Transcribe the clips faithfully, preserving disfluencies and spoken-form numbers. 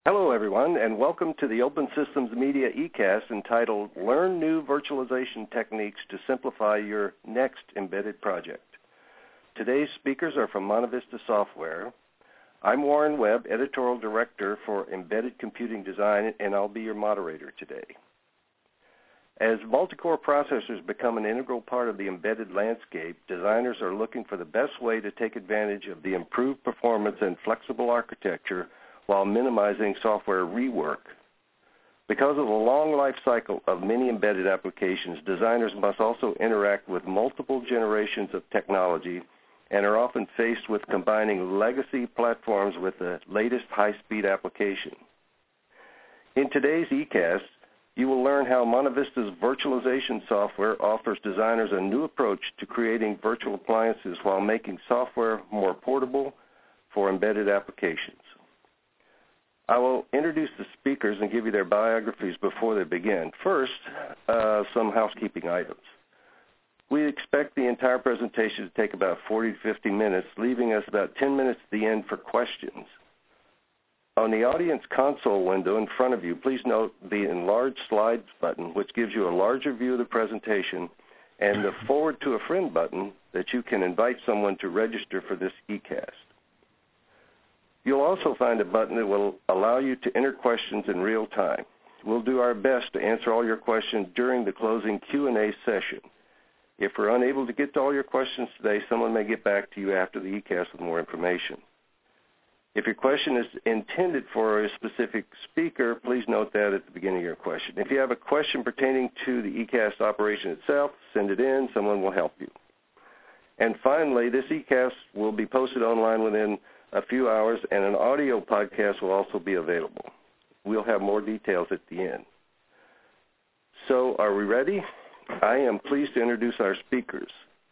Hello, everyone, and welcome to the Open Systems Media eCast entitled Learn New Virtualization Techniques to Simplify Your Next Embedded Project. Today's speakers are from MontaVista Software. I'm Warren Webb, Editorial Director for Embedded Computing Design, and I'll be your moderator today. As multi-core processors become an integral part of the embedded landscape, designers are looking for the best way to take advantage of the improved performance and flexible architecture while minimizing software rework. Because of the long life cycle of many embedded applications, designers must also interact with multiple generations of technology and are often faced with combining legacy platforms with the latest high-speed application. In today's eCast, you will learn how MontaVista's virtualization software offers designers a new approach to creating virtual appliances while making software more portable for embedded applications. I will introduce the speakers and give you their biographies before they begin. First, uh, some housekeeping items. We expect the entire presentation to take about forty to fifty minutes, leaving us about ten minutes at the end for questions. On the audience console window in front of you, please note the enlarged slides button, which gives you a larger view of the presentation, and the forward to a friend button that you can invite someone to register for this eCast. You'll also find a button that will allow you to enter questions in real time. We'll do our best to answer all your questions during the closing Q and A session. If we're unable to get to all your questions today, someone may get back to you after the eCast with more information. If your question is intended for a specific speaker, please note that at the beginning of your question. If you have a question pertaining to the eCast operation itself, send it in. Someone will help you. And finally, this eCast will be posted online within a few hours, and an audio podcast will also be available. We'll have more details at the end. So are we ready? I am pleased to introduce our speakers.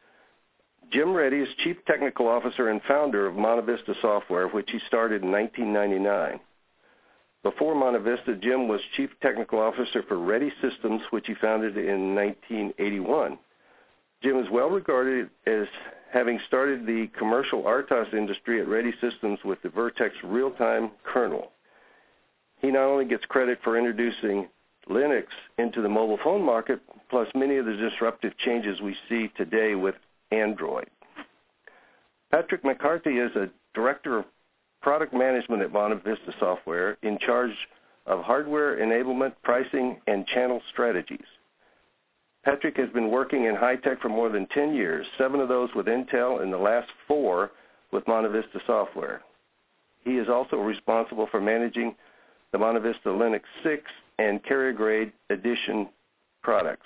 Jim Reddy is Chief Technical Officer and founder of MontaVista Software, which he started in nineteen ninety-nine. Before MontaVista, Jim was Chief Technical Officer for Reddy Systems, which he founded in nineteen eighty-one. Jim is well regarded as having started the commercial R T O S industry at Reddy Systems with the Vertex real-time kernel. He not only gets credit for introducing Linux into the mobile phone market, plus many of the disruptive changes we see today with Android. Patrick McCarthy is a Director of Product Management at MontaVista Software, in charge of hardware enablement, pricing, and channel strategies. Patrick has been working in high-tech for more than ten years, seven of those with Intel and the last four with MontaVista Software. He is also responsible for managing the MontaVista Linux six and Carrier Grade Edition products.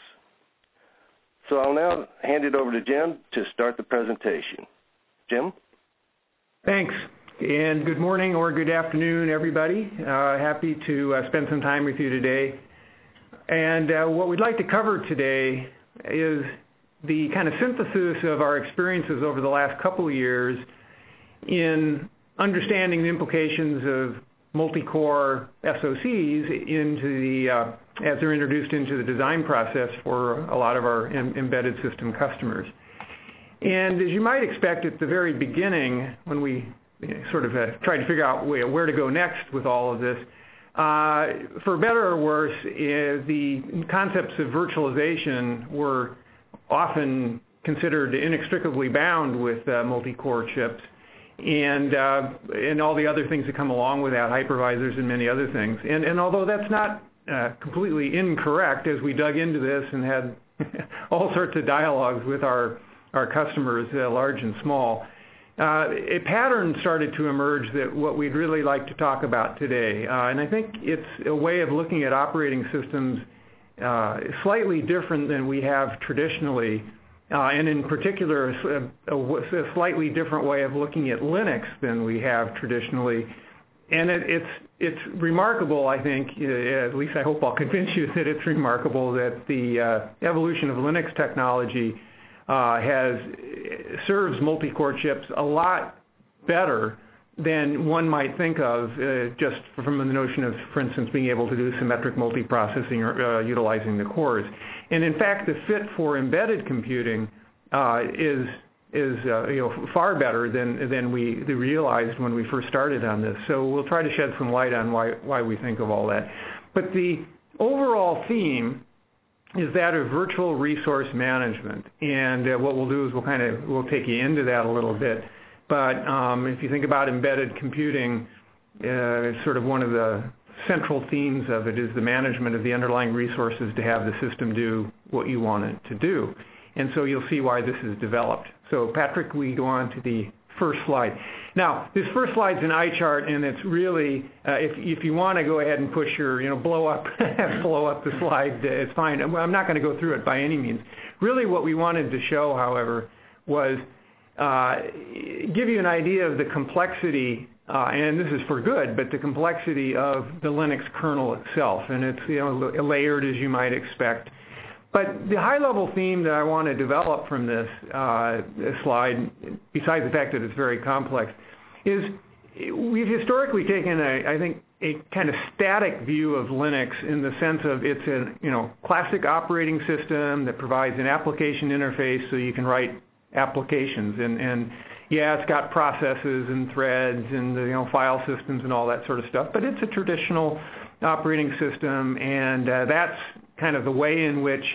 So I'll now hand it over to Jim to start the presentation. Jim? Thanks, and good morning or good afternoon, everybody. Uh, happy to uh, spend some time with you today. And uh, what we'd like to cover today is the kind of synthesis of our experiences over the last couple of years in understanding the implications of multi-core S O Cs into the, uh, as they're introduced into the design process for a lot of our em- embedded system customers. And as you might expect at the very beginning, when we you know, sort of uh, tried to figure out where, where to go next with all of this, Uh, for better or worse, uh, the concepts of virtualization were often considered inextricably bound with uh, multi-core chips and, uh, and all the other things that come along with that, hypervisors and many other things. And, and although that's not uh, completely incorrect, as we dug into this and had all sorts of dialogues with our, our customers, uh, large and small, Uh, a pattern started to emerge that what we'd really like to talk about today. Uh, and I think it's a way of looking at operating systems uh, slightly different than we have traditionally, uh, and in particular a, a, a slightly different way of looking at Linux than we have traditionally. And it, it's, it's remarkable, I think, uh, at least I hope I'll convince you that it's remarkable that the uh, evolution of Linux technology Uh, has serves multi-core chips a lot better than one might think of, uh, just from the notion of, for instance, being able to do symmetric multiprocessing or uh, utilizing the cores. And in fact, the fit for embedded computing uh, is is uh, you know, far better than than we realized when we first started on this. So we'll try to shed some light on why why we think of all that. But the overall theme is that of virtual resource management, and uh, what we'll do is we'll kind of we'll take you into that a little bit. But um, if you think about embedded computing, uh, sort of one of the central themes of it is the management of the underlying resources to have the system do what you want it to do. And so you'll see why this is developed. So Patrick, we go on to the first slide. Now, this first slide's an eye chart, and it's really, uh, if, if you want to go ahead and push your, you know, blow up, blow up the slide, uh, it's fine. I'm not going to go through it by any means. Really what we wanted to show, however, was uh, give you an idea of the complexity, uh, and this is for good, but the complexity of the Linux kernel itself. And it's, you know, layered as you might expect. But the high-level theme that I want to develop from this uh, slide, besides the fact that it's very complex, is we've historically taken, a, I think, a kind of static view of Linux in the sense of it's a you know classic operating system that provides an application interface so you can write applications. And, and yeah, it's got processes and threads and you know file systems and all that sort of stuff, but it's a traditional operating system, and uh, that's kind of the way in which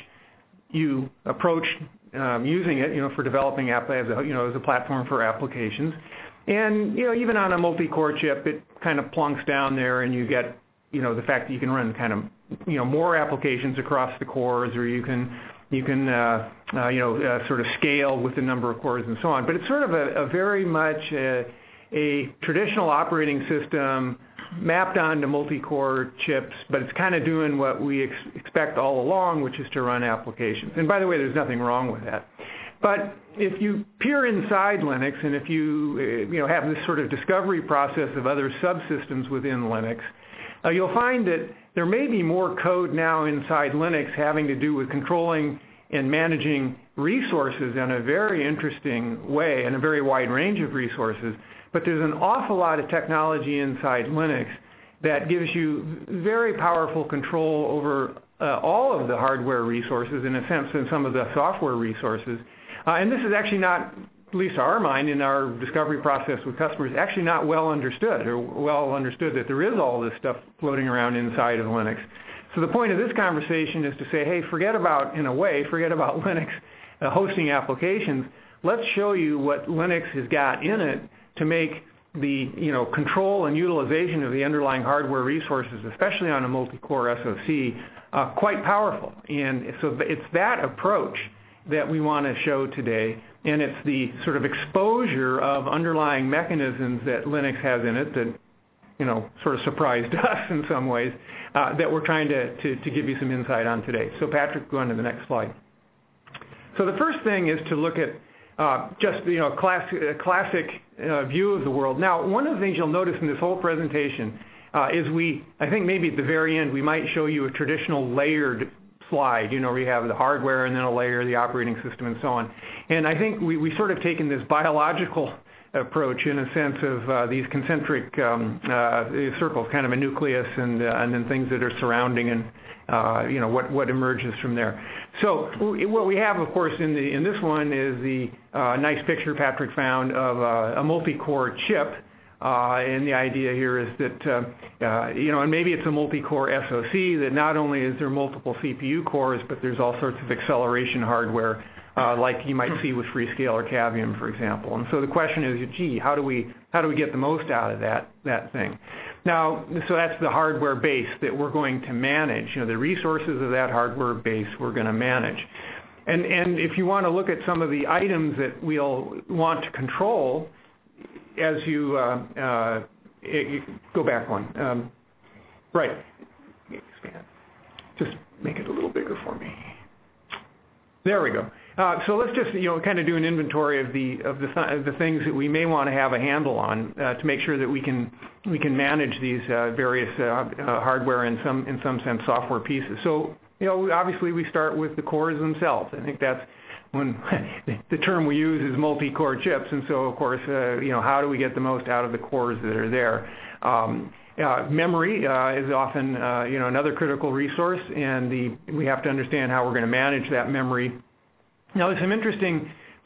you approach um, using it, you know, for developing app as a, you know, as a platform for applications. And, you know, even on a multi-core chip, it kind of plunks down there, and you get, you know, the fact that you can run kind of, you know, more applications across the cores, or you can, you can, uh, uh, you know, uh, sort of scale with the number of cores and so on. But it's sort of a, a very much a, a traditional operating system mapped onto multi-core chips, but it's kind of doing what we ex expect all along, which is to run applications. And by the way, there's nothing wrong with that. But if you peer inside Linux, and if you, uh, you know, have this sort of discovery process of other subsystems within Linux, uh, you'll find that there may be more code now inside Linux having to do with controlling and managing resources in a very interesting way, and a very wide range of resources. But there's an awful lot of technology inside Linux that gives you very powerful control over uh, all of the hardware resources, in a sense, and some of the software resources. Uh, and this is actually not, at least to our mind, in our discovery process with customers, actually not well understood, or well understood that there is all this stuff floating around inside of Linux. So the point of this conversation is to say, hey, forget about, in a way, forget about Linux uh, hosting applications. Let's show you what Linux has got in it to make the you know control and utilization of the underlying hardware resources, especially on a multi-core S O C, uh, quite powerful. And so it's that approach that we want to show today, and it's the sort of exposure of underlying mechanisms that Linux has in it that you know sort of surprised us in some ways, uh, that we're trying to, to, to give you some insight on today. So Patrick, go on to the next slide. So the first thing is to look at Uh, just you know, class, a classic uh, view of the world. Now, one of the things you'll notice in this whole presentation uh, is we, I think maybe at the very end, we might show you a traditional layered slide, you know, where you have the hardware and then a layer, the operating system, and so on. And I think we, we sort of taken this biological approach in a sense of uh, these concentric um, uh, circles, kind of a nucleus, and, uh, and then things that are surrounding and Uh, you know, what, what emerges from there. So what we have, of course, in, the, in this one is the uh, nice picture Patrick found of uh, a multi-core chip. Uh, and the idea here is that, uh, uh, you know, and maybe it's a multi-core S O C that not only is there multiple C P U cores, but there's all sorts of acceleration hardware, uh, like you might see with Freescale or Cavium, for example. And so the question is, gee, how do we, how do we get the most out of that, that thing? Now, so that's the hardware base that we're going to manage. You know, the resources of that hardware base we're going to manage. And, and if you want to look at some of the items that we'll want to control, as you uh, uh, it, go back one. Um, right. Expand. Just make it a little bigger for me. There we go. Uh, so let's just you know kind of do an inventory of the of the th of the things that we may want to have a handle on uh, to make sure that we can we can manage these uh, various uh, uh, hardware and some in some sense software pieces. So you know obviously we start with the cores themselves. I think that's when the term we use is multi-core chips, and so of course uh, you know how do we get the most out of the cores that are there? Um, Uh, memory uh, is often uh, you know another critical resource, and the we have to understand how we're going to manage that memory. Now, there's some interesting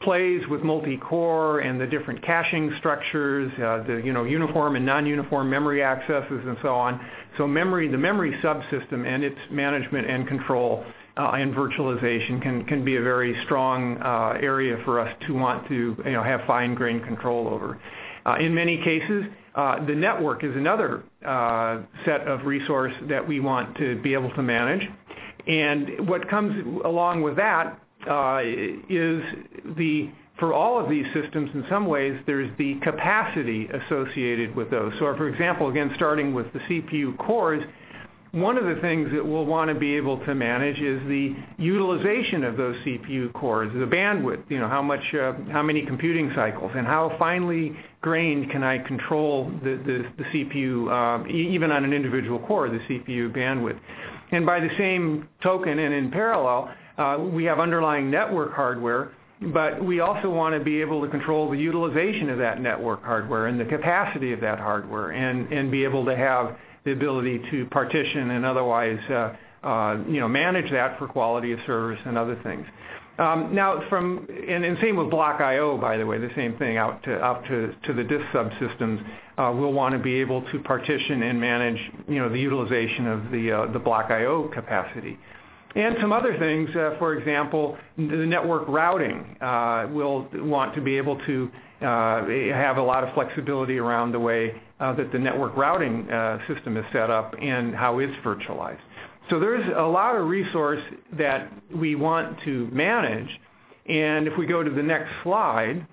plays with multi-core and the different caching structures, uh, the you know uniform and non-uniform memory accesses, and so on. So memory, the memory subsystem and its management and control uh, and virtualization can can be a very strong uh, area for us to want to you know have fine-grained control over. Uh, in many cases, uh, the network is another uh, set of resource that we want to be able to manage. And what comes along with that uh, is the, for all of these systems, in some ways, there's the capacity associated with those. So, for example, again, starting with the C P U cores, one of the things that we'll want to be able to manage is the utilization of those C P U cores, the bandwidth, you know, how much, uh, how many computing cycles, and how finely grained can I control the, the, the C P U, uh, even on an individual core, the C P U bandwidth. And by the same token and in parallel, uh, we have underlying network hardware, but we also want to be able to control the utilization of that network hardware and the capacity of that hardware, and, and be able to have the ability to partition and otherwise uh, uh, you know, manage that for quality of service and other things. Um, now, from and, and same with block I O, by the way, the same thing out to out to, to the disk subsystems. Uh, we'll want to be able to partition and manage, you know, the utilization of the uh, the block I O capacity. And some other things, uh, for example, the network routing. Uh, we'll want to be able to uh, have a lot of flexibility around the way uh, that the network routing uh, system is set up and how it's virtualized. So there's a lot of resource that we want to manage. And if we go to the next slide,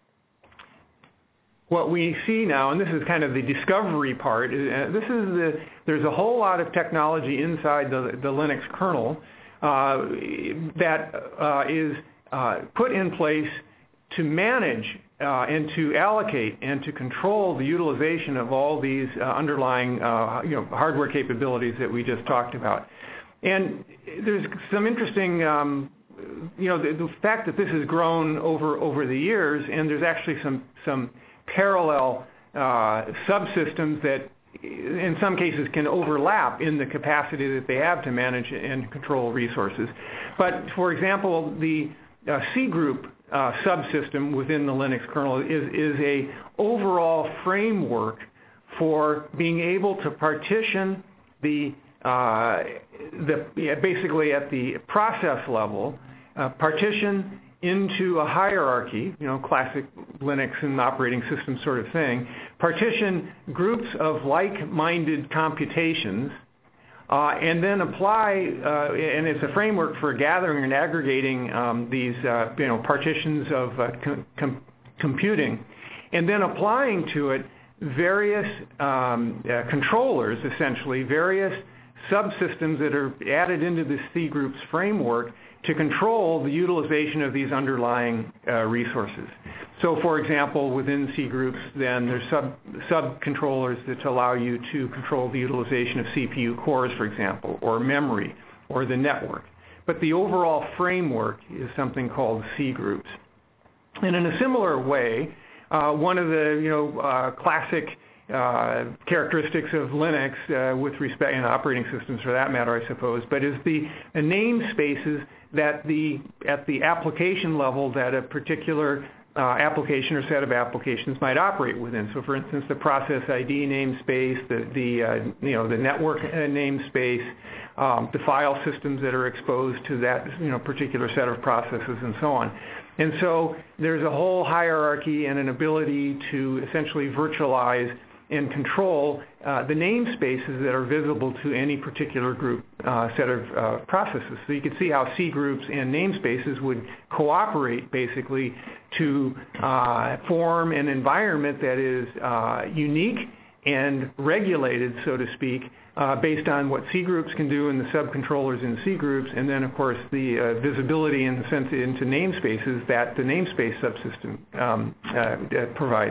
what we see now, and this is kind of the discovery part, uh, this is the, there's a whole lot of technology inside the, the Linux kernel uh, that uh, is uh, put in place to manage uh, and to allocate and to control the utilization of all these uh, underlying uh, you know, hardware capabilities that we just talked about. And there's some interesting, um, you know, the, the fact that this has grown over over the years, and there's actually some some parallel uh, subsystems that in some cases can overlap in the capacity that they have to manage and control resources. But for example, the uh, C group uh, subsystem within the Linux kernel is, is a overall framework for being able to partition the, uh, the yeah, basically at the process level, uh, partition into a hierarchy, you know, classic Linux and operating system sort of thing, partition groups of like-minded computations, uh, and then apply, uh, and it's a framework for gathering and aggregating um, these, uh, you know, partitions of uh, com com computing, and then applying to it various um, uh, controllers, essentially, various subsystems that are added into the C groups framework to control the utilization of these underlying uh, resources. So, for example, within C groups, then there's sub sub-controllers that allow you to control the utilization of C P U cores, for example, or memory, or the network. But the overall framework is something called C groups. And in a similar way, uh, one of the you know uh, classic uh, characteristics of Linux, uh, with respect, and operating systems for that matter, I suppose, but is the uh, namespaces that the at the application level that a particular uh, application or set of applications might operate within. So, for instance, the process I D namespace, the the uh, you know the network uh, namespace, um, the file systems that are exposed to that you know particular set of processes, and so on. And so there's a whole hierarchy and an ability to essentially virtualize and control uh, the namespaces that are visible to any particular group uh, set of uh, processes. So you can see how C groups and namespaces would cooperate basically to uh, form an environment that is uh, unique and regulated, so to speak, uh, based on what C groups can do and the subcontrollers in C groups, and then of course the uh, visibility in the sense into namespaces that the namespace subsystem um, uh, provides.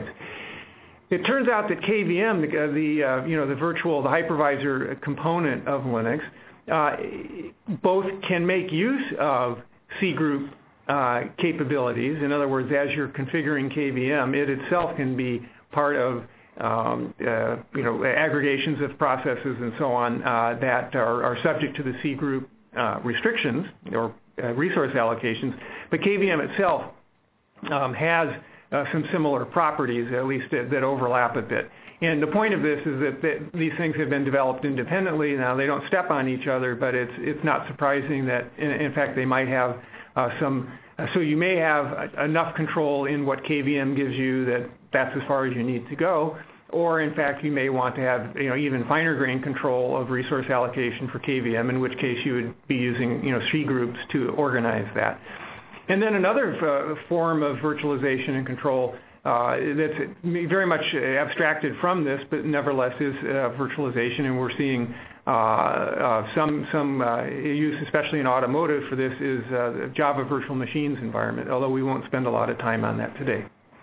It turns out that K V M, the, the uh, you know the virtual, the hypervisor component of Linux, uh, both can make use of C group uh, capabilities. In other words, as you're configuring K V M, it itself can be part of um, uh, you know aggregations of processes and so on uh, that are, are subject to the C group uh, restrictions or uh, resource allocations. But K V M itself um, has uh, some similar properties, at least that, that overlap a bit. And the point of this is that, that these things have been developed independently. Now, they don't step on each other, but it's it's not surprising that, in, in fact, they might have uh, some. Uh, so you may have enough control in what K V M gives you that that's as far as you need to go, or in fact, you may want to have you know even finer grain control of resource allocation for K V M, in which case you would be using you know C groups to organize that. And then another uh, form of virtualization and control Uh, that's very much abstracted from this, but nevertheless is uh, virtualization, and we're seeing uh, uh, some some uh, use, especially in automotive, for this is uh, the Java Virtual Machines environment, although we won't spend a lot of time on that today.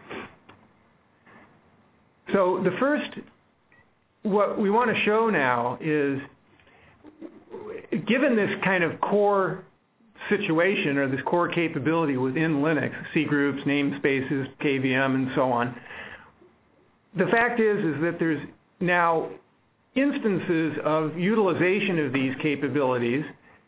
So the first, what we want to show now is, given this kind of core situation or this core capability within Linux, C groups, namespaces, K V M, and so on, the fact is is that there's now instances of utilization of these capabilities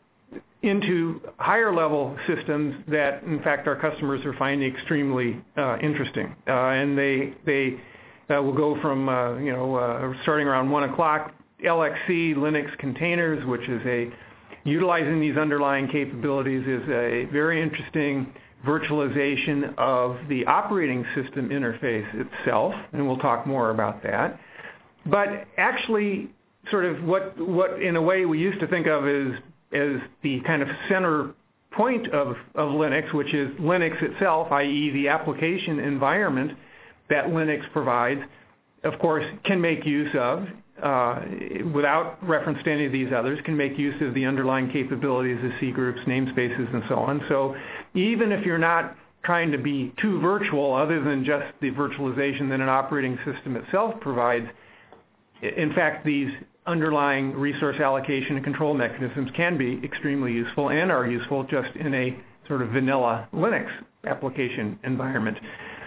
into higher level systems that, in fact, our customers are finding extremely uh, interesting, uh, and they they uh, will go from uh, you know uh, starting around one o'clock, L X C Linux containers, which is a utilizing these underlying capabilities is a very interesting virtualization of the operating system interface itself, and we'll talk more about that. But actually, sort of what, what in a way we used to think of as, as the kind of center point of, of Linux, which is Linux itself, that is the application environment that Linux provides, of course, can make use of, Uh, without reference to any of these others, can make use of the underlying capabilities of C groups, namespaces, and so on. So even if you're not trying to be too virtual, other than just the virtualization that an operating system itself provides, in fact, these underlying resource allocation and control mechanisms can be extremely useful and are useful just in a sort of vanilla Linux application environment.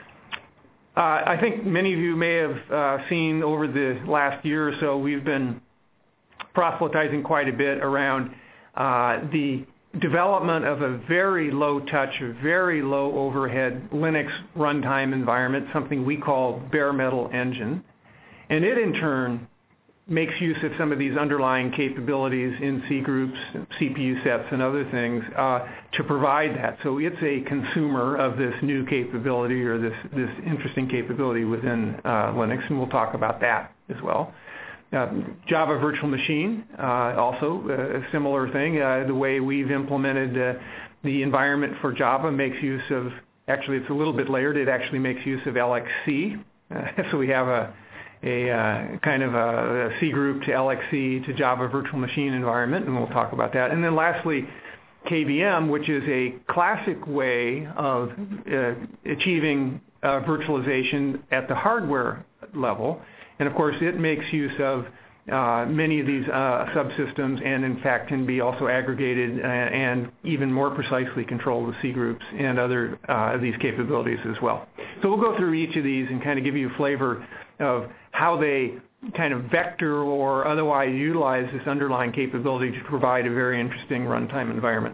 Uh, I think many of you may have uh, seen over the last year or so, we've been proselytizing quite a bit around uh, the development of a very low touch, very low overhead Linux runtime environment, something we call bare metal engine. And it in turn makes use of some of these underlying capabilities in C groups, C P U sets, and other things uh, to provide that. So it's a consumer of this new capability or this, this interesting capability within uh, Linux, and we'll talk about that as well. Uh, Java Virtual Machine, uh, also a similar thing. Uh, the way we've implemented uh, the environment for Java makes use of, actually it's a little bit layered, it actually makes use of L X C. Uh, so we have a a uh, kind of a, a C group to L X C to Java Virtual Machine environment, and we'll talk about that. And then lastly, K V M, which is a classic way of uh, achieving uh, virtualization at the hardware level. And of course, it makes use of uh, many of these uh, subsystems and in fact can be also aggregated uh, and even more precisely control with C groups and other uh, of these capabilities as well. So we'll go through each of these and kind of give you a flavor of how they kind of vector or otherwise utilize this underlying capability to provide a very interesting runtime environment.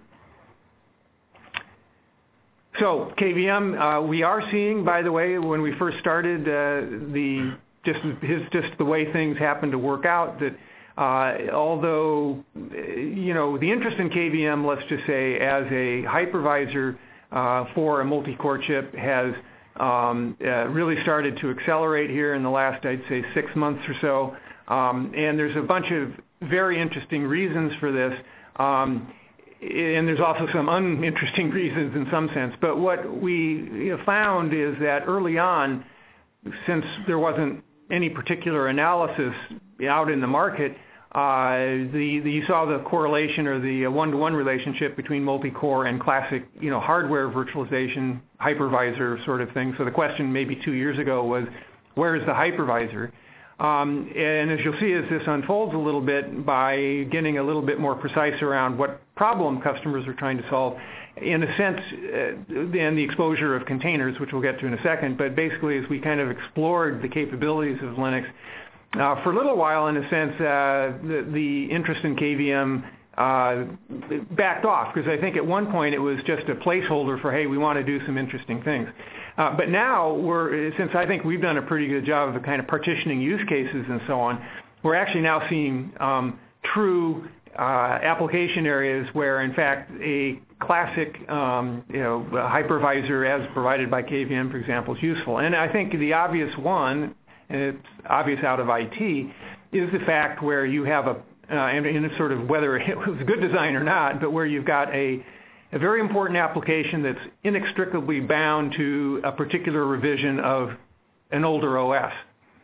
So K V M, uh, we are seeing, by the way, when we first started, uh, the just his, just the way things happen to work out, that uh, although, you know, the interest in K V M, let's just say, as a hypervisor uh, for a multi-core chip has Um, uh, really started to accelerate here in the last, I'd say, six months or so. Um, and there's a bunch of very interesting reasons for this. Um, and there's also some uninteresting reasons in some sense. But what we you know, found is that early on, since there wasn't any particular analysis out in the market, uh, the, the, you saw the correlation or the one-to-one relationship between multi-core and classic, you know, hardware virtualization, hypervisor sort of thing. So the question maybe two years ago was, where is the hypervisor? Um, and as you'll see as this unfolds a little bit, by getting a little bit more precise around what problem customers are trying to solve, in a sense, uh, and the exposure of containers, which we'll get to in a second, but basically as we kind of explored the capabilities of Linux, Uh, for a little while, in a sense, uh, the, the interest in K V M uh, backed off, because I think at one point it was just a placeholder for, hey, we want to do some interesting things. Uh, but now, we're, since I think we've done a pretty good job of kind of partitioning use cases and so on, we're actually now seeing um, true uh, application areas where, in fact, a classic um, you know, hypervisor as provided by K V M, for example, is useful. And I think the obvious one, and it's obvious out of I T, is the fact where you have a, uh, and, and sort of whether it was good design or not, but where you've got a a very important application that's inextricably bound to a particular revision of an older O S.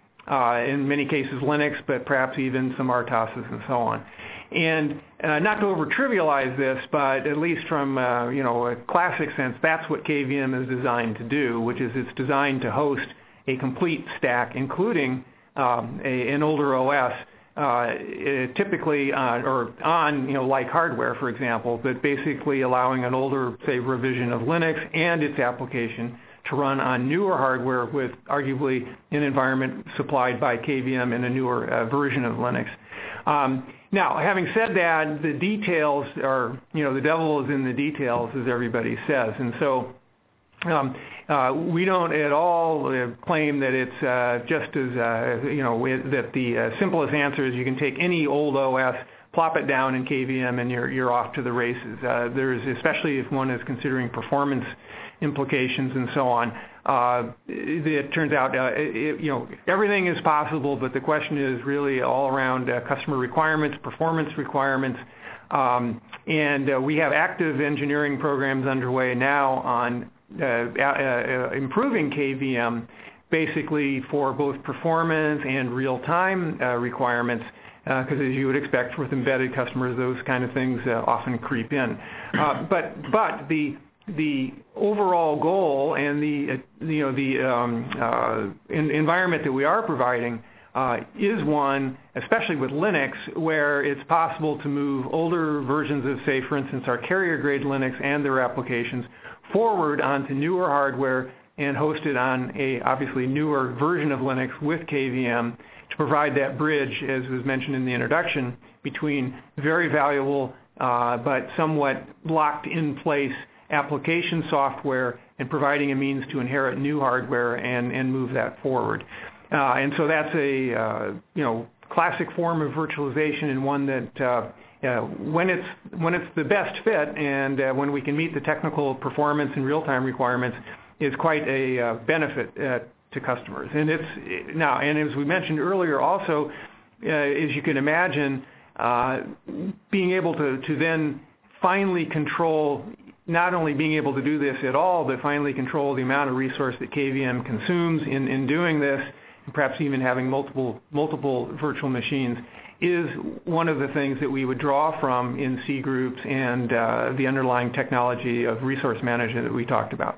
Uh, in many cases Linux, but perhaps even some R T O S's and so on. And uh, not to over-trivialize this, but at least from uh, you know a classic sense, that's what K V M is designed to do, which is it's designed to host a complete stack, including um, a, an older O S, uh, typically uh, or on you know like hardware, for example, but basically allowing an older, say, revision of Linux and its application to run on newer hardware with arguably an environment supplied by K V M in a newer uh, version of Linux. Um, now, having said that, the details are, you know, the devil is in the details, as everybody says. And so um, uh, we don't at all uh, claim that it's uh, just as, uh, you know, that the uh, simplest answer is you can take any old O S, plop it down in K V M, and you're, you're off to the races. Uh, there's, especially if one is considering performance implications and so on, uh, it, it turns out, uh, it, you know, everything is possible, but the question is really all around uh, customer requirements, performance requirements, um, and uh, we have active engineering programs underway now on uh, uh, improving K V M, basically for both performance and real-time uh, requirements, because uh, as you would expect with embedded customers, those kind of things uh, often creep in. Uh, but but the the overall goal and the uh, you know the um, uh, in, environment that we are providing uh, is one, especially with Linux, where it's possible to move older versions of, say, for instance, our carrier-grade Linux and their applications forward onto newer hardware and host it on a obviously newer version of Linux with K V M to provide that bridge, as was mentioned in the introduction, between very valuable uh, but somewhat locked in place application software and providing a means to inherit new hardware and, and move that forward. Uh, and so that's a uh, you know classic form of virtualization, and one that uh, uh, when it's when it's the best fit and uh, when we can meet the technical performance and real-time requirements, is quite a uh, benefit uh, to customers. And it's now, and as we mentioned earlier, also uh, as you can imagine, uh, being able to to then finally control, not only being able to do this at all, but finally control the amount of resource that K V M consumes in, in doing this, and perhaps even having multiple multiple virtual machines, is one of the things that we would draw from in C groups and uh, the underlying technology of resource management that we talked about.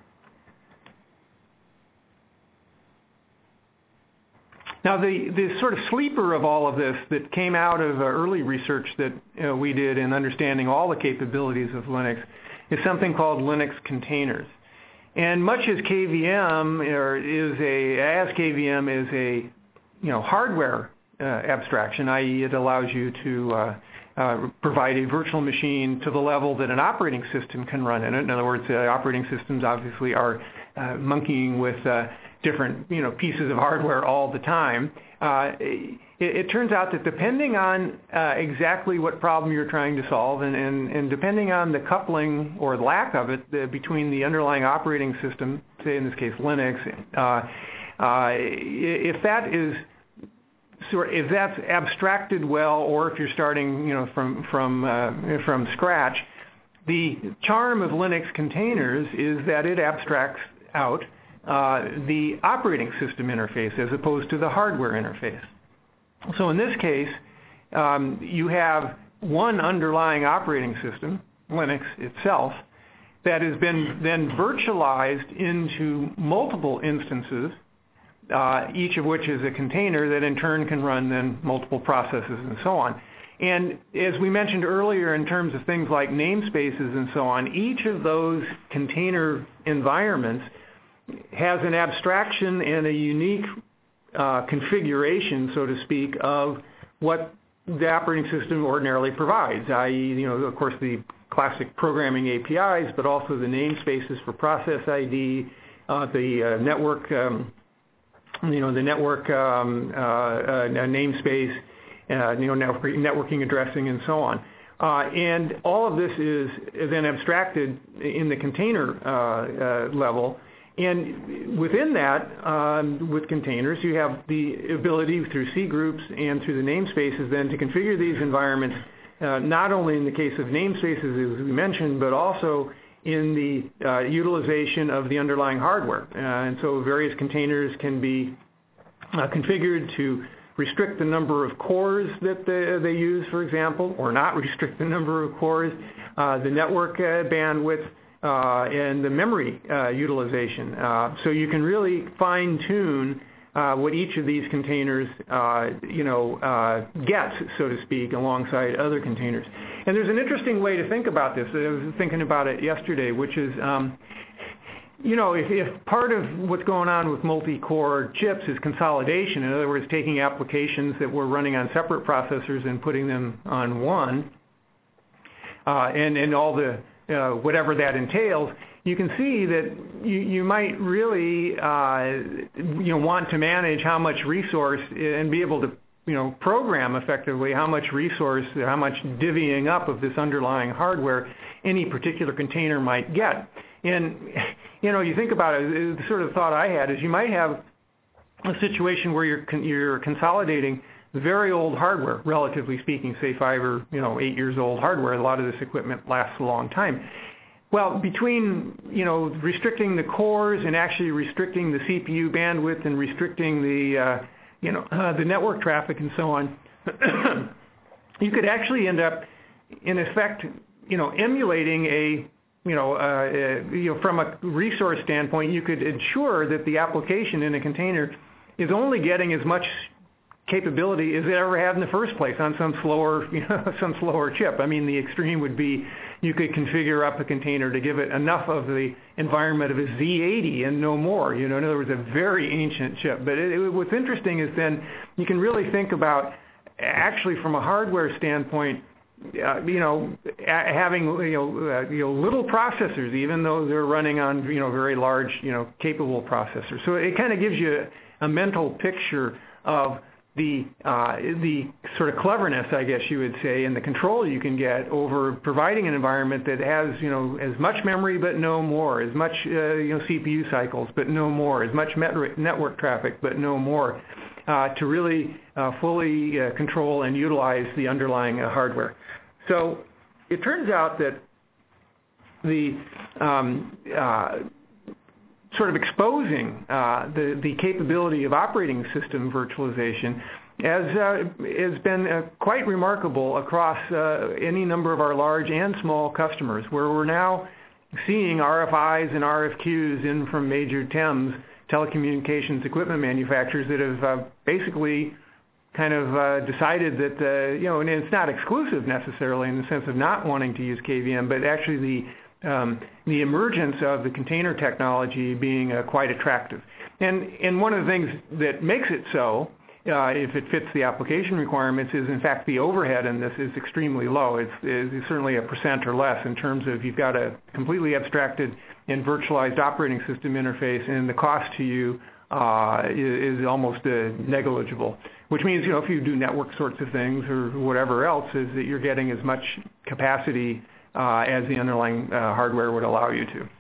Now, the, the sort of sleeper of all of this that came out of uh, early research that you know, we did in understanding all the capabilities of Linux is something called Linux containers. And much as K V M or is a, as K V M is a, you know, hardware uh, abstraction, that is it allows you to uh, uh, provide a virtual machine to the level that an operating system can run in it. In other words, uh, operating systems obviously are uh, monkeying with uh, different, you know, pieces of hardware all the time. Uh, it, it turns out that depending on uh, exactly what problem you're trying to solve, and, and, and depending on the coupling or lack of it uh, between the underlying operating system, say in this case Linux, uh, uh, if that is sort, if that's abstracted well, or if you're starting, you know, from from uh, from scratch, the charm of Linux containers is that it abstracts out Uh, the operating system interface as opposed to the hardware interface. So in this case, um, you have one underlying operating system, Linux itself, that has been then virtualized into multiple instances, uh, each of which is a container that in turn can run then multiple processes and so on. And as we mentioned earlier in terms of things like namespaces and so on, each of those container environments has an abstraction and a unique uh, configuration, so to speak, of what the operating system ordinarily provides, that is, you know, of course, the classic programming A P Is, but also the namespaces for process I D, uh, the uh, network, um, you know, the network um, uh, uh, namespace, uh, you know, network, networking addressing, and so on. Uh, and all of this is then abstracted in the container uh, uh, level. And within that, um, with containers, you have the ability through C groups and through the namespaces then to configure these environments, uh, not only in the case of namespaces as we mentioned, but also in the uh, utilization of the underlying hardware. Uh, and so various containers can be uh, configured to restrict the number of cores that they, they use, for example, or not restrict the number of cores, uh, the network uh, bandwidth, uh, and the memory uh, utilization. Uh, so you can really fine-tune uh, what each of these containers, uh, you know, uh, gets, so to speak, alongside other containers. And there's an interesting way to think about this. I was thinking about it yesterday, which is, um, you know, if, if part of what's going on with multi-core chips is consolidation, in other words, taking applications that were running on separate processors and putting them on one, uh, and, and all the, uh, whatever that entails, you can see that you, you might really, uh, you know, want to manage how much resource and be able to, you know, program effectively how much resource, how much divvying up of this underlying hardware any particular container might get. And, you know, you think about it, the sort of thought I had is you might have a situation where you're, con you're consolidating very old hardware, relatively speaking, say five or, you know, eight years old hardware. A lot of this equipment lasts a long time. Well, between, you know, restricting the cores and actually restricting the C P U bandwidth and restricting the, uh, you know, uh, the network traffic and so on, you could actually end up, in effect, you know, emulating a You know, uh, uh, you know, from a resource standpoint, you could ensure that the application in a container is only getting as much capability as it ever had in the first place on some slower, you know, some slower chip. I mean, the extreme would be you could configure up a container to give it enough of the environment of a Z eighty and no more. You know, in other words, a very ancient chip. But it, it, what's interesting is then you can really think about actually from a hardware standpoint. Uh, you know, having you know, uh, you know little processors, even though they're running on you know very large you know capable processors. So it kind of gives you a mental picture of the uh, the sort of cleverness, I guess you would say, and the control you can get over providing an environment that has you know as much memory but no more, as much uh, you know C P U cycles but no more, as much network traffic but no more, uh, to really uh, fully uh, control and utilize the underlying uh, hardware. So it turns out that the um, uh, sort of exposing uh, the, the capability of operating system virtualization has, uh, has been uh, quite remarkable across uh, any number of our large and small customers, where we're now seeing R F Is and R F Qs in from major T E Ms, telecommunications equipment manufacturers, that have uh, basically kind of uh, decided that, uh, you know, and it's not exclusive necessarily in the sense of not wanting to use K V M, but actually the, um, the emergence of the container technology being uh, quite attractive. And, and one of the things that makes it so, uh, if it fits the application requirements, is in fact the overhead in this is extremely low. It's, it's certainly a percent or less in terms of you've got a completely abstracted and virtualized operating system interface, and the cost to you uh, is, is almost uh, negligible. Which means, you know, if you do network sorts of things or whatever else, is that you're getting as much capacity uh, as the underlying uh, hardware would allow you to.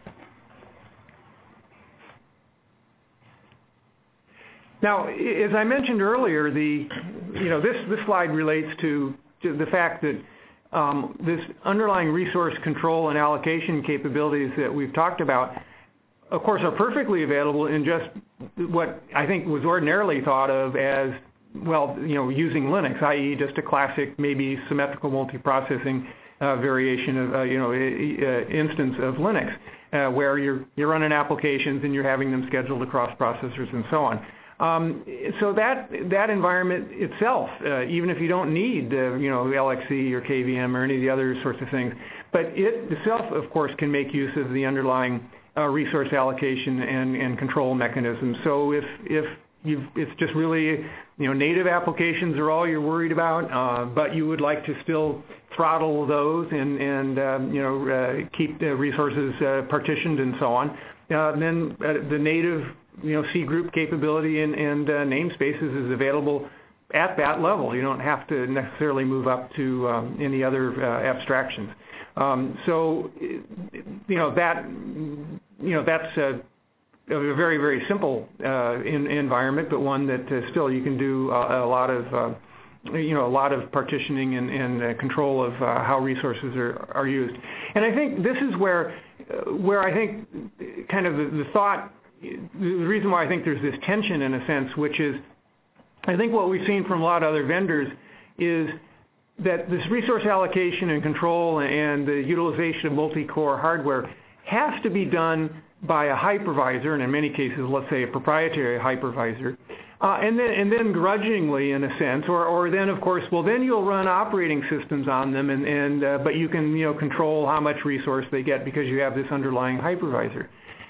Now, as I mentioned earlier, the, you know, this, this slide relates to, to the fact that um, this underlying resource control and allocation capabilities that we've talked about, of course, are perfectly available in just what I think was ordinarily thought of as, well, you know, using Linux, that is just a classic, maybe symmetrical multiprocessing uh, variation of, uh, you know, uh, instance of Linux, uh, where you're, you're running applications and you're having them scheduled across processors and so on. Um, so that, that environment itself, uh, even if you don't need, uh, you know, L X C or K V M or any of the other sorts of things, but it itself, of course, can make use of the underlying uh, resource allocation and, and control mechanisms. So if, if you've, it's just really, you know, native applications are all you're worried about, uh, but you would like to still throttle those and, and um, you know, uh, keep the resources uh, partitioned and so on. Uh, then uh, the native, you know, C group capability and, and uh, namespaces is available at that level. You don't have to necessarily move up to um, any other uh, abstractions. Um, so, you know, that, you know, that's a, a very, very simple uh, in, environment, but one that uh, still you can do a, a lot of, uh, you know, a lot of partitioning and, and uh, control of uh, how resources are, are used. And I think this is where, uh, where I think kind of the, the thought, the reason why I think there's this tension in a sense, which is, I think what we've seen from a lot of other vendors is that this resource allocation and control and the utilization of multi-core hardware has to be done by a hypervisor, and in many cases, let's say a proprietary hypervisor, uh, and then and then grudgingly, in a sense, or or then of course, well, then you'll run operating systems on them, and and uh, but you can you know control how much resource they get because you have this underlying hypervisor.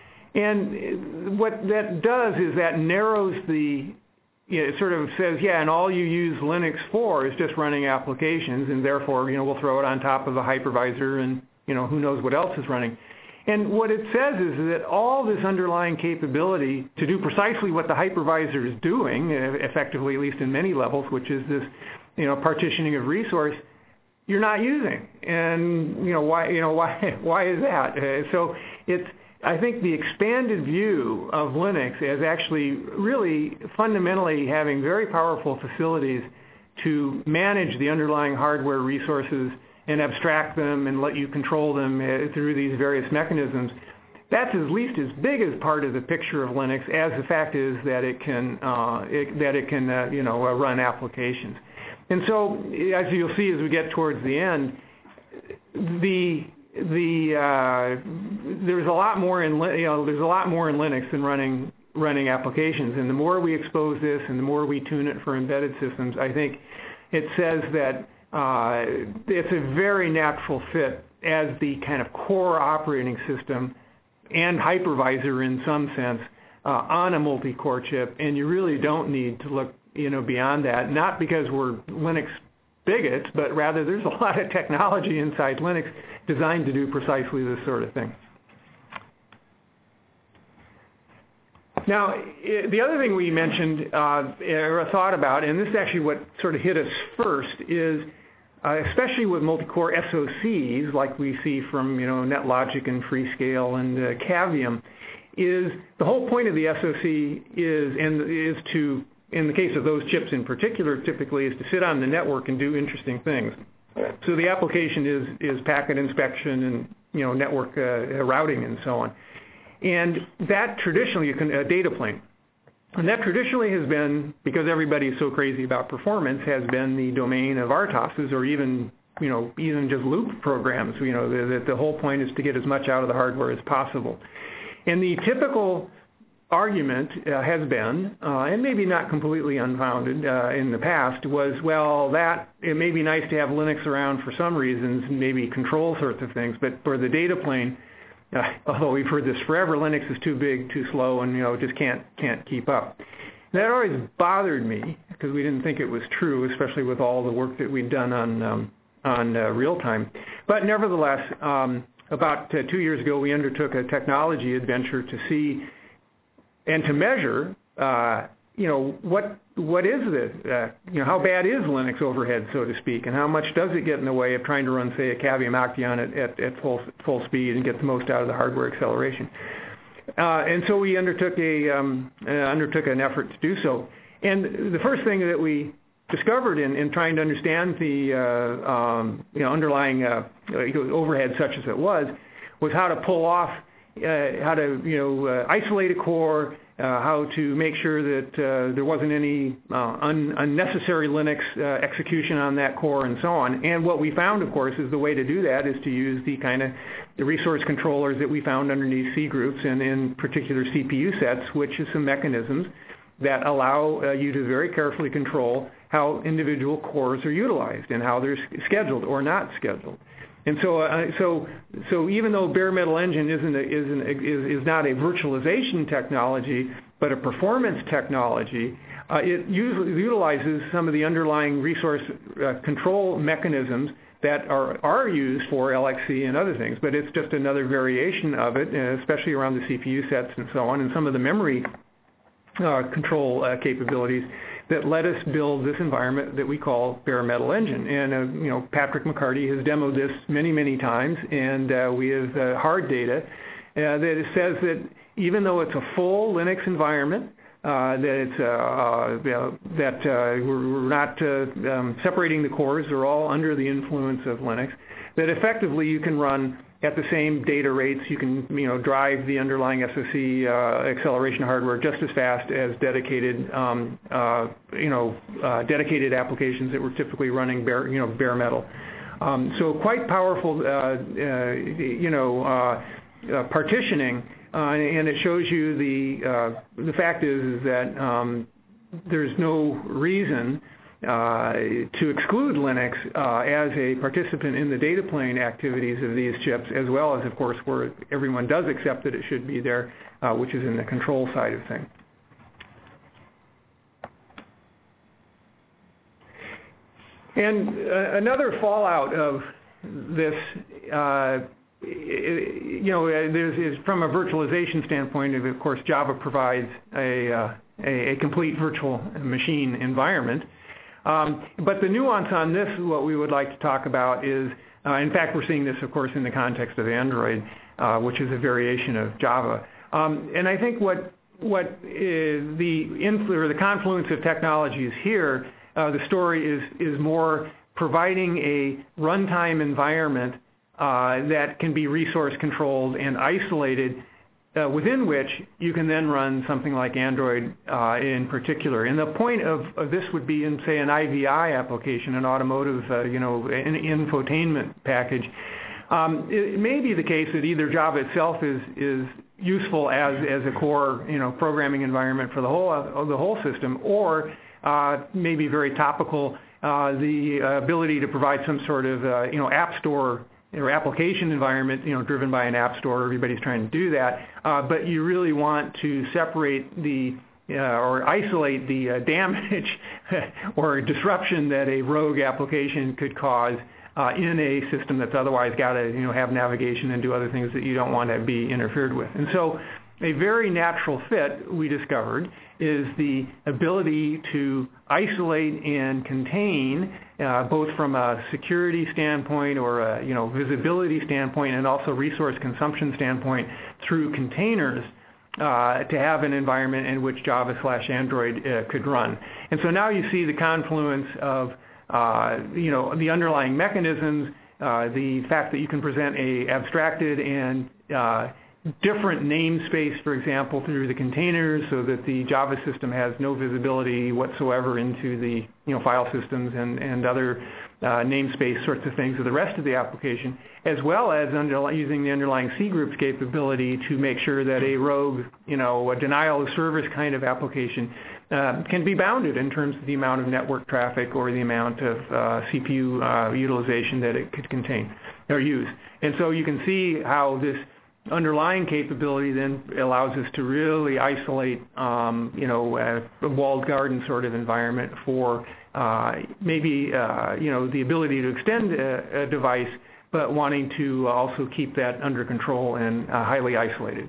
And what that does is that narrows the, you know, it sort of says, yeah, and all you use Linux for is just running applications, and therefore, you know, we'll throw it on top of a hypervisor, and you know, who knows what else is running. And what it says is that all this underlying capability to do precisely what the hypervisor is doing, effectively, at least in many levels, which is this, you know, partitioning of resource, you're not using. And you know why? You know why? Why is that? Uh, so it's. I think the expanded view of Linux as actually really fundamentally having very powerful facilities to manage the underlying hardware resources and abstract them and let you control them uh, through these various mechanisms. That's at least as big as part of the picture of Linux as the fact is that it can uh, it, that it can uh, you know uh, run applications. And so, as you'll see as we get towards the end, the the uh, there's a lot more in you know there's a lot more in Linux than running running applications. And the more we expose this and the more we tune it for embedded systems, I think it says that uh, it's a very natural fit as the kind of core operating system and hypervisor in some sense uh, on a multi-core chip, and you really don't need to look you know beyond that. Not because we're Linux bigots, but rather there's a lot of technology inside Linux designed to do precisely this sort of thing. Now, the other thing we mentioned uh, or thought about, and this is actually what sort of hit us first, is uh, especially with multi-core S O Cs like we see from you know NetLogic and Freescale and uh, Cavium, is the whole point of the S O C is and is to, in the case of those chips in particular, typically is to sit on the network and do interesting things. So the application is is packet inspection and you know network uh, routing and so on. And that traditionally, you can, a data plane, and that traditionally has been, because everybody is so crazy about performance, has been the domain of R T O Ss or even, you know, even just loop programs. You know, that the, the whole point is to get as much out of the hardware as possible. And the typical argument uh, has been, uh, and maybe not completely unfounded uh, in the past, was, well, that it may be nice to have Linux around for some reasons, maybe control sorts of things, but for the data plane, Uh, although we've heard this forever, Linux is too big, too slow, and you know just can't can't keep up. That always bothered me because we didn't think it was true, especially with all the work that we'd done on um, on uh, real time. But nevertheless, um, about uh, two years ago, we undertook a technology adventure to see and to measure, uh, you know, what what is the uh, you know how bad is Linux overhead, so to speak, and how much does it get in the way of trying to run, say, a Cavium Octeon at, at, at full full speed and get the most out of the hardware acceleration. Uh, and so we undertook a um, uh, undertook an effort to do so. And the first thing that we discovered in, in trying to understand the uh, um, you know underlying uh, overhead, such as it was, was how to pull off, uh, how to you know uh, isolate a core. Uh, how to make sure that uh, there wasn't any uh, un- unnecessary Linux uh, execution on that core and so on. And what we found, of course, is the way to do that is to use the kind of the resource controllers that we found underneath C groups and in particular C P U sets, which is some mechanisms that allow uh, you to very carefully control how individual cores are utilized and how they're scheduled or not scheduled. And so, uh, so, so even though bare metal engine isn't a, isn't a, is is not a virtualization technology, but a performance technology, uh, it usually utilizes some of the underlying resource uh, control mechanisms that are, are used for L X C and other things, but it's just another variation of it, especially around the C P U sets and so on, and some of the memory uh, control uh, capabilities that let us build this environment that we call bare metal engine. And, uh, you know, Patrick McCarty has demoed this many, many times, and uh, we have uh, hard data uh, that it says that even though it's a full Linux environment, uh, that it's uh, uh, that uh, we're, we're not uh, um, separating the cores; they're all under the influence of Linux. That effectively you can run at the same data rates. You can, you know, drive the underlying S O C uh, acceleration hardware just as fast as dedicated, um, uh, you know, uh, dedicated applications that were typically running bare, you know, bare metal. Um, so quite powerful, uh, uh, you know, uh, uh, partitioning. Uh, and it shows you the uh, the fact is, is that um, there's no reason uh, to exclude Linux uh, as a participant in the data plane activities of these chips, as well as, of course, where everyone does accept that it should be there, uh, which is in the control side of things. And uh, another fallout of this uh, you know, there's, is from a virtualization standpoint, of course, Java provides a, uh, a, a complete virtual machine environment. Um, but the nuance on this, what we would like to talk about is, uh, in fact, we're seeing this, of course, in the context of Android, uh, which is a variation of Java. Um, and I think what what is the influ- or the confluence of technologies here, uh, the story is is more providing a runtime environment Uh, that can be resource controlled and isolated, uh, within which you can then run something like Android uh, in particular. And the point of, of this would be in, say, an I V I application, an automotive, uh, you know, an infotainment package. Um, it may be the case that either Java itself is is useful as as a core, you know, programming environment for the whole uh, the whole system, or uh, maybe very topical, uh, the uh, ability to provide some sort of uh, you know app store or application environment, you know, driven by an app store. Everybody's trying to do that, uh, but you really want to separate the uh, or isolate the uh, damage or disruption that a rogue application could cause uh, in a system that's otherwise got to, you know, have navigation and do other things that you don't want to be interfered with. And so, a very natural fit, we discovered, is the ability to isolate and contain, uh, both from a security standpoint or a, you know, visibility standpoint, and also resource consumption standpoint, through containers, uh, to have an environment in which Java slash Android uh, could run. And so now you see the confluence of, uh, you know, the underlying mechanisms, uh, the fact that you can present a abstracted and uh, different namespace, for example, through the containers, so that the Java system has no visibility whatsoever into the, you know, file systems and, and other uh, namespace sorts of things of the rest of the application, as well as under, using the underlying C groups capability to make sure that a rogue, you know, a denial of service kind of application uh, can be bounded in terms of the amount of network traffic or the amount of uh, C P U uh, utilization that it could contain or use. And so you can see how this underlying capability then allows us to really isolate, um, you know, a, a walled garden sort of environment for uh, maybe, uh, you know, the ability to extend a, a device, but wanting to also keep that under control and uh, highly isolated.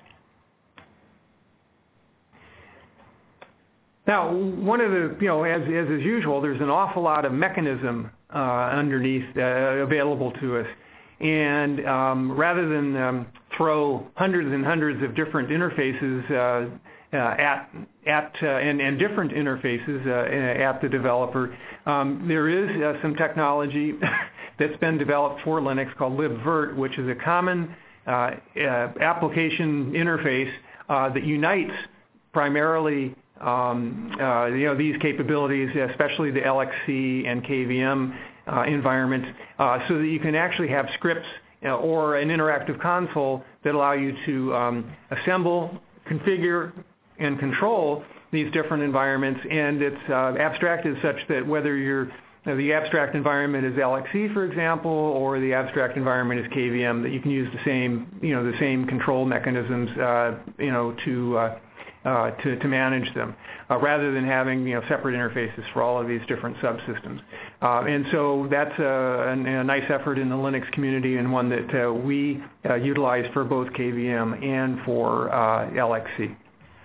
Now, one of the, you know, as, as is usual, there's an awful lot of mechanism uh, underneath uh, available to us. And um, rather than um, throw hundreds and hundreds of different interfaces uh, uh, at at uh, and, and different interfaces uh, at the developer, um, there is uh, some technology that's been developed for Linux called libvirt, which is a common uh, uh, application interface uh, that unites primarily um, uh, you know, these capabilities, especially the L X C and K V M Uh, environment, uh, so that you can actually have scripts uh, or an interactive console that allow you to um, assemble, configure, and control these different environments. And it's uh, abstracted such that whether you're uh, the abstract environment is L X C, for example, or the abstract environment is K V M, that you can use the same, you know, the same control mechanisms, uh, you know, to uh, uh, to, to manage them, uh, rather than having you know separate interfaces for all of these different subsystems. Uh, and so that's a, a, a nice effort in the Linux community, and one that uh, we uh, utilize for both K V M and for uh, L X C.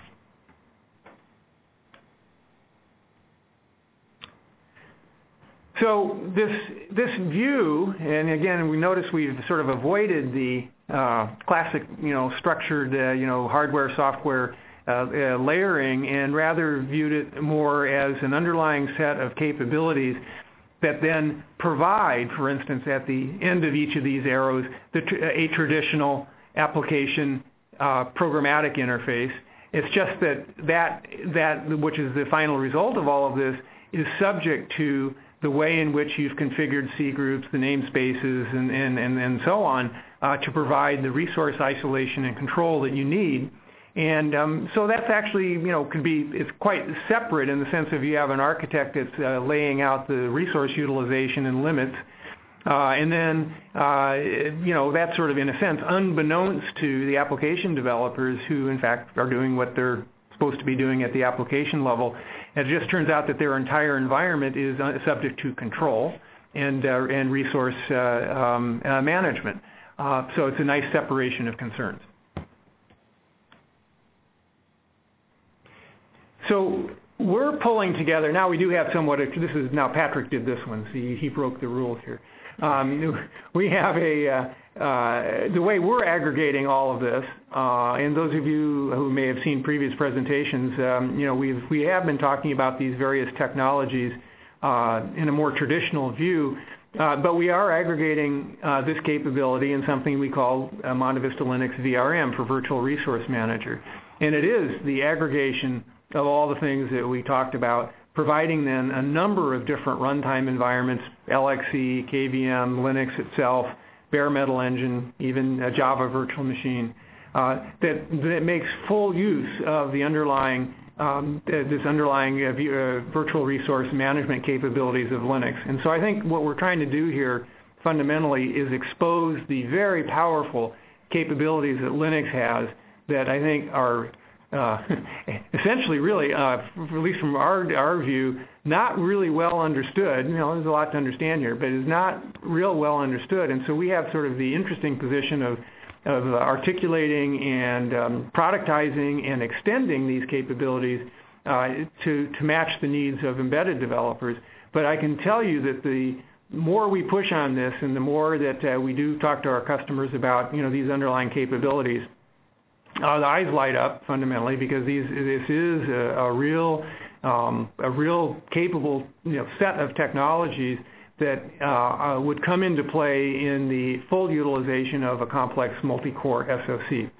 So this this view, and again, we notice we've sort of avoided the uh, classic, you know, structured, uh, you know, hardware, software uh, uh, layering, and rather viewed it more as an underlying set of capabilities that then provide, for instance, at the end of each of these arrows, the tr a traditional application uh, programmatic interface. It's just that that that which is the final result of all of this is subject to the way in which you've configured C groups, the namespaces, and, and, and, and so on, uh, to provide the resource isolation and control that you need. And um, so that's actually, you know, could be, it's quite separate in the sense of you have an architect that's uh, laying out the resource utilization and limits. Uh, and then, uh, you know, that's sort of, in a sense, unbeknownst to the application developers who, in fact, are doing what they're supposed to be doing at the application level. And it just turns out that their entire environment is subject to control and, uh, and resource uh, um, uh, management. Uh, so it's a nice separation of concerns. So we're pulling together, now we do have somewhat, of, this is, now Patrick did this one, so he, he broke the rules here. Um, we have a, uh, uh, the way we're aggregating all of this, uh, and those of you who may have seen previous presentations, um, you know, we've, we have been talking about these various technologies uh, in a more traditional view, uh, but we are aggregating uh, this capability in something we call uh, Monte Vista Linux V R M for Virtual Resource Manager. And it is the aggregation of all the things that we talked about, providing then a number of different runtime environments, L X C, K V M, Linux itself, bare metal engine, even a Java virtual machine, uh, that, that makes full use of the underlying, um, this underlying uh, uh, virtual resource management capabilities of Linux. And so I think what we're trying to do here fundamentally is expose the very powerful capabilities that Linux has that I think are Uh, essentially, really, uh, at least from our our view, not really well understood. You know, there's a lot to understand here, but it's not real well understood. And so we have sort of the interesting position of of articulating and um, productizing and extending these capabilities uh, to to match the needs of embedded developers. But I can tell you that the more we push on this, and the more that uh, we do talk to our customers about, you know, these underlying capabilities, Uh, the eyes light up fundamentally, because these, this is a, a real, um, a real capable, you know, set of technologies that uh, uh, would come into play in the full utilization of a complex multi-core S O C.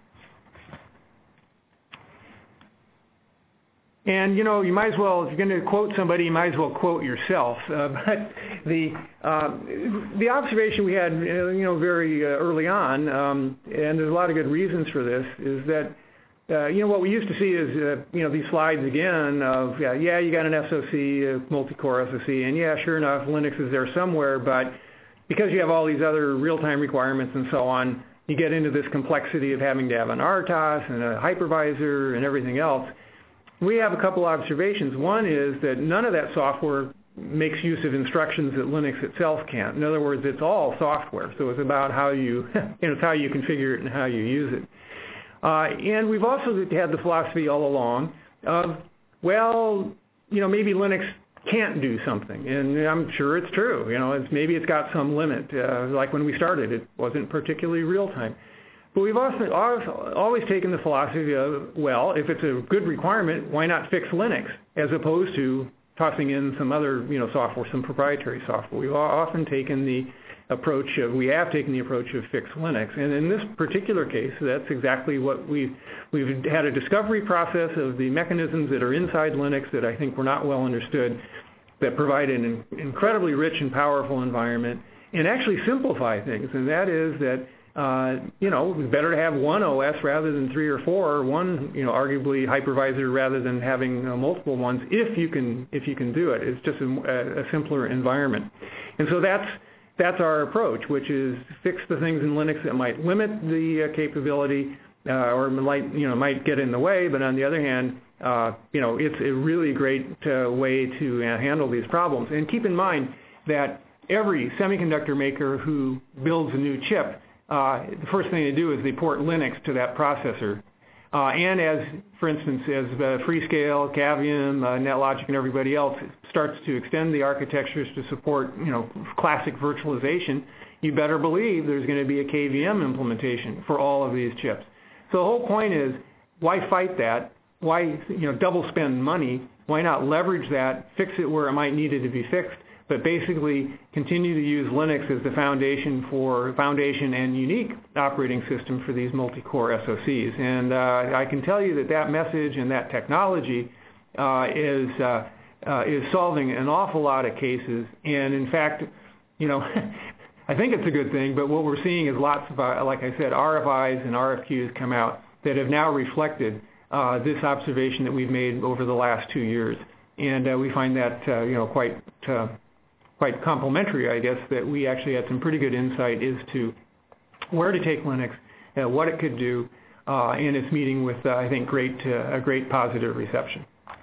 And, you know, you might as well, if you're going to quote somebody, you might as well quote yourself. Uh, but the uh, the observation we had, you know, very uh, early on, um, and there's a lot of good reasons for this, is that, uh, you know, what we used to see is, uh, you know, these slides again of, yeah, yeah, you got an S O C, a multi-core S O C, and yeah, sure enough, Linux is there somewhere, but because you have all these other real-time requirements and so on, you get into this complexity of having to have an R T O S and a hypervisor and everything else. We have a couple observations. One is that none of that software makes use of instructions that Linux itself can't. In other words, it's all software, so it's about how you, you know, it's how you configure it and how you use it. Uh, and we've also had the philosophy all along of, well, you know, maybe Linux can't do something, and I'm sure it's true. You know, it's, maybe it's got some limit. Uh, like when we started, it wasn't particularly real time. But we've also always taken the philosophy of, well, if it's a good requirement, why not fix Linux, as opposed to tossing in some other, you know, software, some proprietary software. We've often taken the approach of, we have taken the approach of fix Linux. And in this particular case, that's exactly what we've, we've had a discovery process of the mechanisms that are inside Linux that I think were not well understood, that provide an incredibly rich and powerful environment, and actually simplify things. And that is that, Uh, you know, it's better to have one O S rather than three or four, or one, you know, arguably hypervisor rather than having uh, multiple ones, if you can, if you can do it. It's just a, a simpler environment. And so that's, that's our approach, which is fix the things in Linux that might limit the uh, capability, uh, or might, you know, might get in the way, but on the other hand, uh, you know, it's a really great uh, way to uh, handle these problems. And keep in mind that every semiconductor maker who builds a new chip, uh, the first thing they do is they port Linux to that processor. Uh, and as, for instance, as uh, Freescale, Cavium, uh, NetLogic, and everybody else starts to extend the architectures to support, you know, classic virtualization, you better believe there's going to be a K V M implementation for all of these chips. So the whole point is, why fight that? Why, you know, double spend money? Why not leverage that, fix it where it might need it to be fixed, but basically continue to use Linux as the foundation for foundation and unique operating system for these multi-core S O Cs. And uh, I can tell you that that message and that technology uh, is uh, uh, is solving an awful lot of cases. And in fact, you know, I think it's a good thing. But what we're seeing is lots of, uh, like I said, R F Is and R F Qs come out that have now reflected uh, this observation that we've made over the last two years. And uh, we find that uh, you know quite. Uh, quite complimentary, I guess, that we actually had some pretty good insight as to where to take Linux, uh, what it could do, uh, and it's meeting with, uh, I think, great, uh, a great positive reception.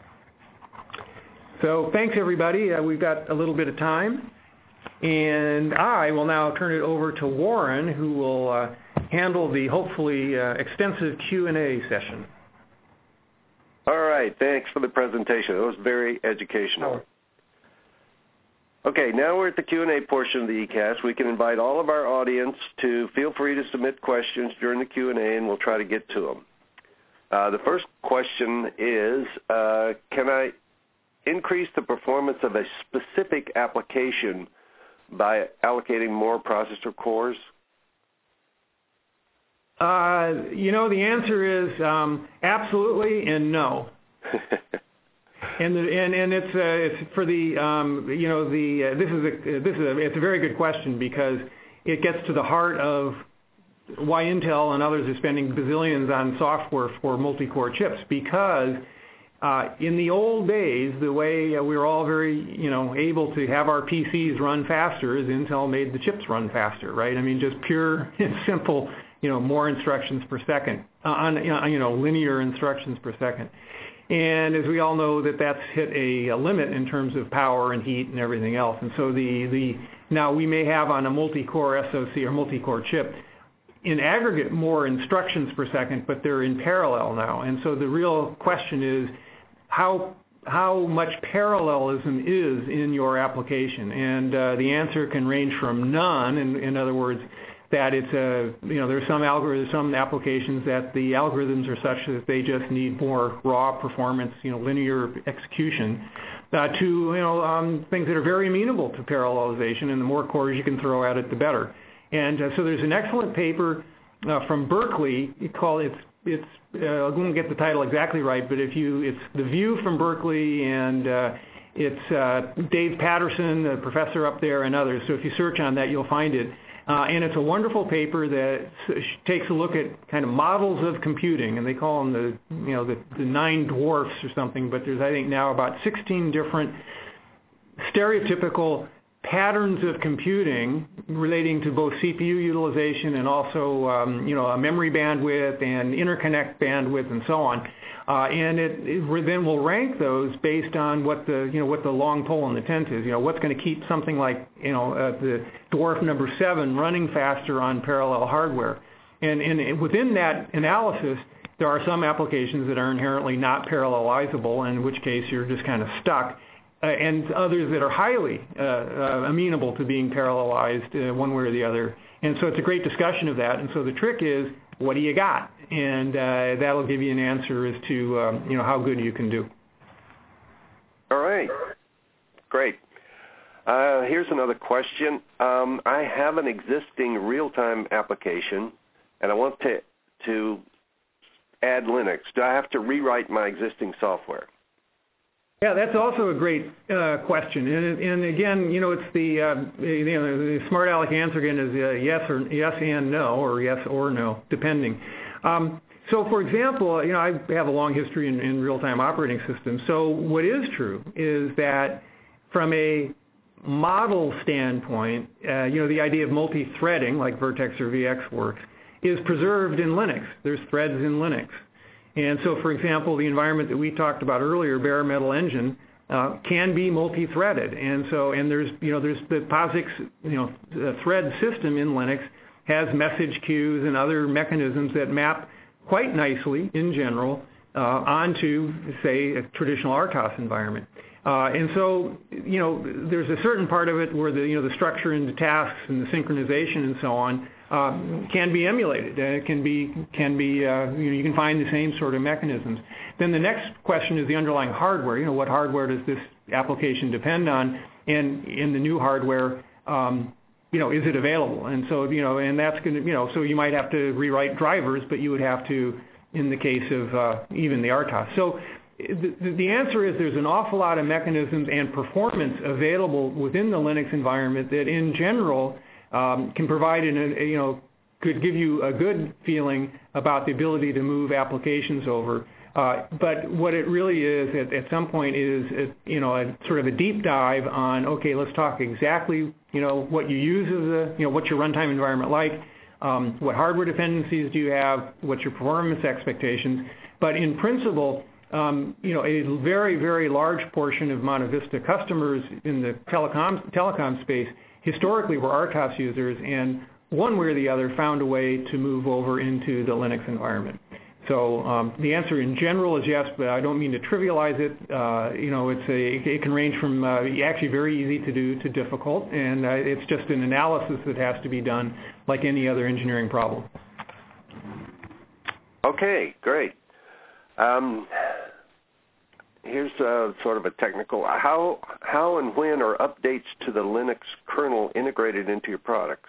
So thanks, everybody. Uh, we've got a little bit of time, and I will now turn it over to Warren, who will uh, handle the hopefully uh, extensive Q and A session. All right. Thanks for the presentation. It was very educational. Oh. Okay, now we're at the Q and A portion of the E CAST. We can invite all of our audience to feel free to submit questions during the Q and A, and we'll try to get to them. Uh, the first question is, uh, can I increase the performance of a specific application by allocating more processor cores? Uh, you know, the answer is um, absolutely and no. And, the, and and it's uh, it's for the um, you know the uh, this is a this is a, it's a very good question because it gets to the heart of why Intel and others are spending bazillions on software for multi-core chips, because uh, in the old days the way uh, we were all very you know able to have our P Cs run faster is Intel made the chips run faster, right? I mean, just pure and simple you know more instructions per second uh, on you know linear instructions per second. And as we all know, that that's hit a, a limit in terms of power and heat and everything else. And so the, the now we may have on a multi-core S O C or multi-core chip in aggregate more instructions per second, but they're in parallel now. And so the real question is how how much parallelism is in your application. And uh, the answer can range from none, in, in other words, that it's a, you know, there's some algorithms, some applications that the algorithms are such that they just need more raw performance, you know, linear execution, uh, to, you know, um, things that are very amenable to parallelization, and the more cores you can throw at it, the better. And uh, so there's an excellent paper uh, from Berkeley called, it's, it's uh, I won't get the title exactly right, but if you, it's The View from Berkeley, and uh, it's uh, Dave Patterson, a professor up there, and others. So if you search on that, you'll find it. Uh, and it's a wonderful paper that takes a look at kind of models of computing, and they call them the, you know, the, the nine dwarfs or something, but there's, I think, now about sixteen different stereotypical patterns of computing relating to both C P U utilization and also, um, you know, a memory bandwidth and interconnect bandwidth and so on. Uh, and it, it then will rank those based on what the, you know, what the long pole in the tent is. You know, what's going to keep something like, you know, uh, the dwarf number seven running faster on parallel hardware. And, and within that analysis, there are some applications that are inherently not parallelizable, in which case you're just kind of stuck, uh, and others that are highly uh, uh, amenable to being parallelized uh, one way or the other. And so it's a great discussion of that. And so the trick is, what do you got? And uh, that'll give you an answer as to um, you know how good you can do. All right, great. Uh, here's another question. Um, I have an existing real-time application, and I want to to add Linux. Do I have to rewrite my existing software? Yeah, that's also a great uh, question, and, and again, you know, it's the uh, you know the smart aleck answer again is uh, yes or yes and no, or yes or no, depending. Um, so, for example, you know, I have a long history in, in real-time operating systems. So, what is true is that from a model standpoint, uh, you know, the idea of multi-threading, like Vertex or V X works, is preserved in Linux. There's threads in Linux. And so, for example, the environment that we talked about earlier, bare metal engine, uh, can be multi-threaded. And so, and there's, you know, there's the POSIX, you know, thread system in Linux has message queues and other mechanisms that map quite nicely, in general, uh, onto, say, a traditional R T O S environment. Uh, and so, you know, there's a certain part of it where the, you know, the structure and the tasks and the synchronization and so on uh, can be emulated. Uh, it can be, can be, uh, you know, you can find the same sort of mechanisms. Then the next question is the underlying hardware. You know, what hardware does this application depend on? And in the new hardware, um, you know, is it available? And so, you know, and that's going to, you know, so you might have to rewrite drivers, but you would have to, in the case of uh, even the R T O S. So the, the answer is there's an awful lot of mechanisms and performance available within the Linux environment that in general um, can provide, an, a, you know, could give you a good feeling about the ability to move applications over. Uh, but what it really is at, at some point is, a, you know, a sort of a deep dive on, okay, let's talk exactly, you know, what you use as a, you know, what's your runtime environment like, um, what hardware dependencies do you have, what's your performance expectations. But in principle, um, you know, a very, very large portion of Monte Vista customers in the telecom, telecom space historically were R T O S users, and one way or the other found a way to move over into the Linux environment. So um, the answer in general is yes, but I don't mean to trivialize it. Uh, you know, it's a, it can range from uh, actually very easy to do to difficult, and uh, it's just an analysis that has to be done like any other engineering problem. Okay, great. Um, here's uh, sort of a technical. How how and when are updates to the Linux kernel integrated into your products?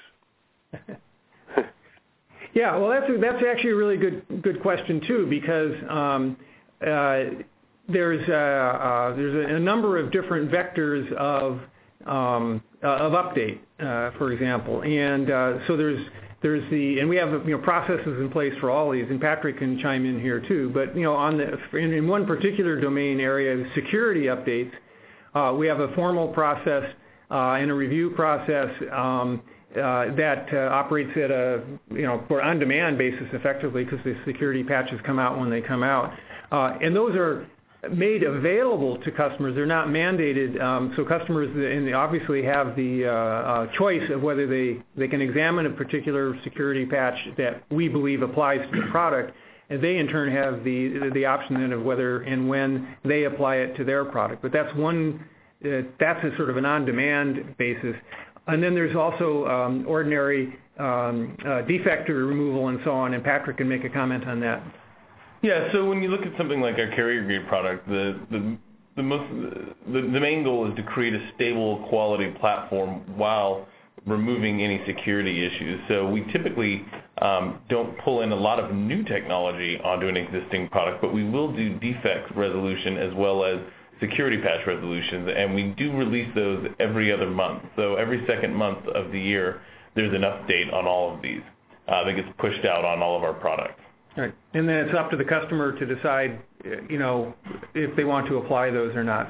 Yeah, well, that's a, that's actually a really good good question too, because um, uh, there's uh, uh, there's a, a number of different vectors of um, uh, of update, uh, for example, and uh, so there's there's the and we have you know processes in place for all these, and Patrick can chime in here too. But you know, on the in, in one particular domain area, security updates, uh, we have a formal process uh, and a review process. Um, Uh, that uh, operates at a, you know, for on-demand basis effectively, because the security patches come out when they come out. Uh, and those are made available to customers. They're not mandated, um, so customers and they obviously have the uh, uh, choice of whether they, they can examine a particular security patch that we believe applies to the product, and they in turn have the, the option then of whether and when they apply it to their product. But that's one, uh, that's a sort of an on-demand basis. And then there's also um, ordinary um, uh, defect removal and so on, and Patrick can make a comment on that. Yeah, so when you look at something like our carrier grade product, the the the most the, the main goal is to create a stable quality platform while removing any security issues. So we typically um, don't pull in a lot of new technology onto an existing product, but we will do defect resolution as well as security patch resolutions, and we do release those every other month. So every second month of the year, there's an update on all of these uh, that gets pushed out on all of our products. Right, and then it's up to the customer to decide, you know, if they want to apply those or not.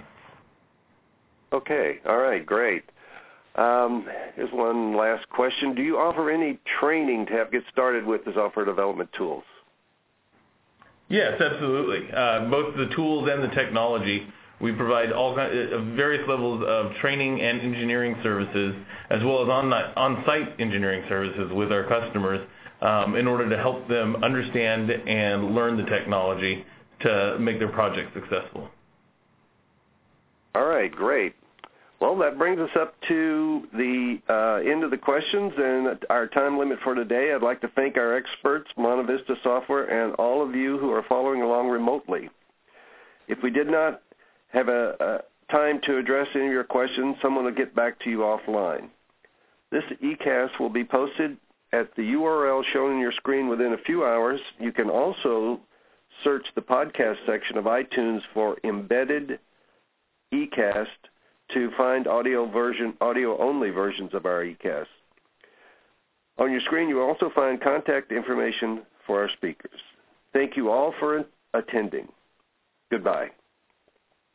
Okay, all right, great. Um, here's one last question. Do you offer any training to help get started with the software development tools? Yes, absolutely. Uh, both the tools and the technology. We provide all various levels of training and engineering services, as well as on, on-site engineering services with our customers um, in order to help them understand and learn the technology to make their project successful. All right, great. Well, that brings us up to the uh, end of the questions and our time limit for today. I'd like to thank our experts, Monte Vista Software, and all of you who are following along remotely. If we did not have a, a time to address any of your questions, someone will get back to you offline. This e cast will be posted at the U R L shown on your screen within a few hours. You can also search the podcast section of iTunes for Embedded e cast to find audio version, audio-only versions of our e cast. On your screen, you will also find contact information for our speakers. Thank you all for attending. Goodbye.